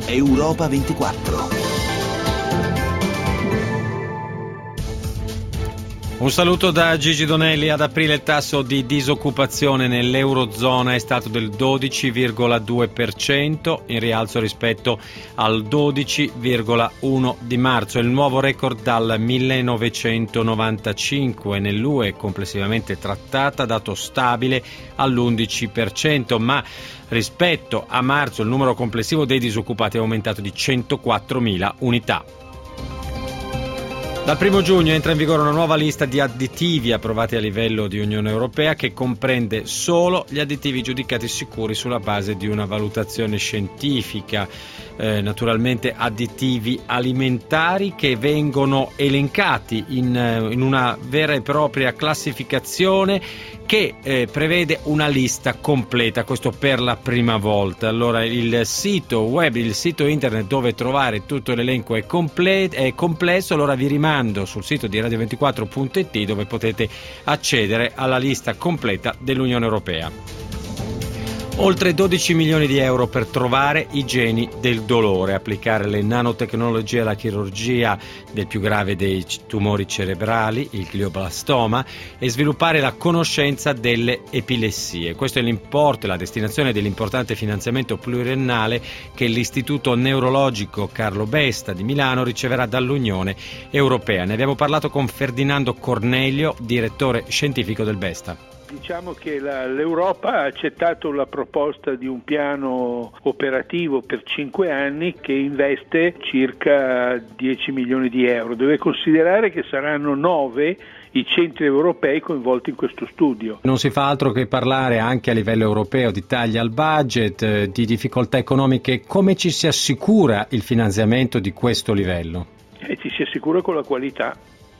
Europa 24. Un saluto da Gigi Donelli. Ad aprile il tasso di disoccupazione nell'Eurozona è stato del 12,2%, in rialzo rispetto al 12,1% di marzo. È il nuovo record dal 1995. Nell'UE complessivamente trattata, dato stabile all'11%, ma rispetto a marzo il numero complessivo dei disoccupati è aumentato di 104.000 unità. Dal 1 giugno entra in vigore una nuova lista di additivi approvati a livello di Unione Europea che comprende solo gli additivi giudicati sicuri sulla base di una valutazione scientifica. Naturalmente additivi alimentari che vengono elencati in una vera e propria classificazione che prevede una lista completa, questo per la prima volta. Allora il sito web, il sito internet dove trovare tutto l'elenco è complesso, allora vi rimando sul sito di radio24.it dove potete accedere alla lista completa dell'Unione Europea. Oltre 12 milioni di euro per trovare i geni del dolore, applicare le nanotecnologie alla chirurgia del più grave dei tumori cerebrali, il glioblastoma, e sviluppare la conoscenza delle epilessie. Questo è l'importo e la destinazione dell'importante finanziamento pluriennale che l'Istituto Neurologico Carlo Besta di Milano riceverà dall'Unione Europea. Ne abbiamo parlato con Ferdinando Cornelio, direttore scientifico del Besta. Diciamo che l'Europa ha accettato la proposta di un piano operativo per 5 anni che investe circa 10 milioni di euro. Deve considerare che saranno 9 i centri europei coinvolti in questo studio. Non si fa altro che parlare anche a livello europeo di tagli al budget, di difficoltà economiche. Come ci si assicura il finanziamento di questo livello? Ci si assicura con la qualità.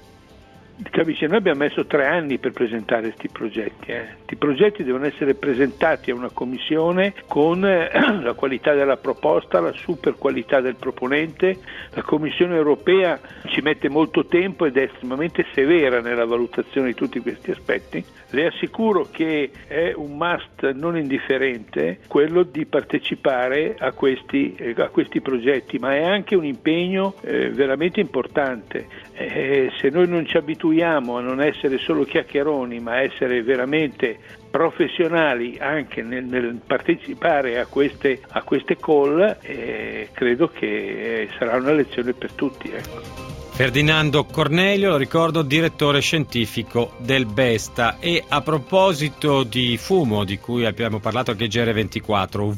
Capisci, noi abbiamo messo 3 anni per presentare questi progetti. Questi progetti devono essere presentati a una commissione con la qualità della proposta, la super qualità del proponente. La Commissione europea ci mette molto tempo ed è estremamente severa nella valutazione di tutti questi aspetti. Le assicuro che è un must non indifferente quello di partecipare a questi progetti, ma è anche un impegno veramente importante. Se noi non ci abituiamo a non essere solo chiacchieroni, ma a essere veramente professionali anche nel partecipare a queste call, credo che sarà una lezione per tutti. Ferdinando Cornelio, lo ricordo, direttore scientifico del Besta. E a proposito di fumo, di cui abbiamo parlato anche GR24,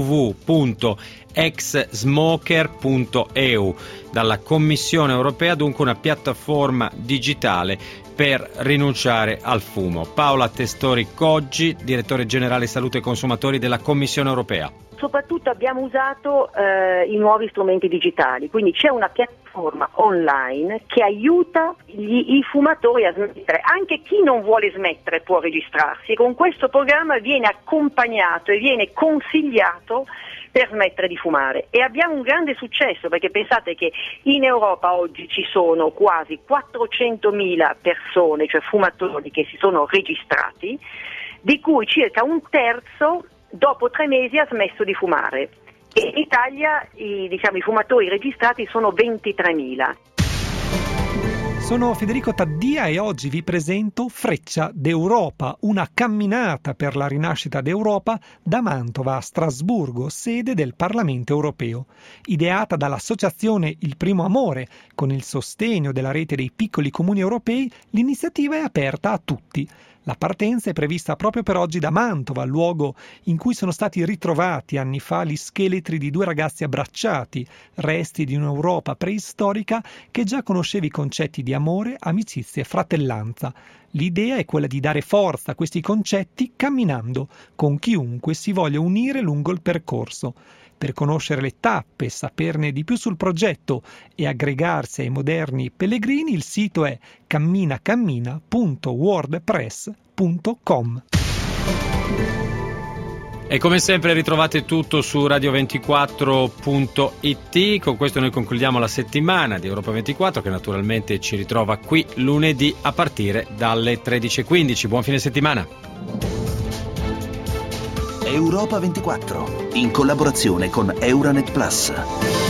www.exsmoker.eu, dalla Commissione Europea, dunque una piattaforma digitale per rinunciare al fumo. Paola Testori Coggi, direttore generale Salute e Consumatori della Commissione Europea. Soprattutto abbiamo usato i nuovi strumenti digitali, quindi c'è una piattaforma online che aiuta i fumatori a smettere. Anche chi non vuole smettere può registrarsi e con questo programma viene accompagnato e viene consigliato per smettere di fumare. E abbiamo un grande successo, perché pensate che in Europa oggi ci sono quasi 400.000 persone, cioè fumatori, che si sono registrati, di cui circa un terzo dopo 3 mesi ha smesso di fumare. E in Italia i fumatori registrati sono 23.000. Sono Federico Taddia e oggi vi presento Freccia d'Europa, una camminata per la rinascita d'Europa da Mantova a Strasburgo, sede del Parlamento europeo. Ideata dall'associazione Il Primo Amore, con il sostegno della rete dei piccoli comuni europei, l'iniziativa è aperta a tutti. La partenza è prevista proprio per oggi da Mantova, luogo in cui sono stati ritrovati anni fa gli scheletri di 2 ragazzi abbracciati, resti di un'Europa preistorica che già conosceva i concetti di amore, amicizia e fratellanza. L'idea è quella di dare forza a questi concetti camminando, con chiunque si voglia unire lungo il percorso. Per conoscere le tappe, saperne di più sul progetto e aggregarsi ai moderni pellegrini, il sito è camminacammina.wordpress.com. E come sempre ritrovate tutto su radio24.it. Con questo noi concludiamo la settimana di Europa 24, che naturalmente ci ritrova qui lunedì a partire dalle 13:15. Buon fine settimana. Europa 24, in collaborazione con Euranet Plus.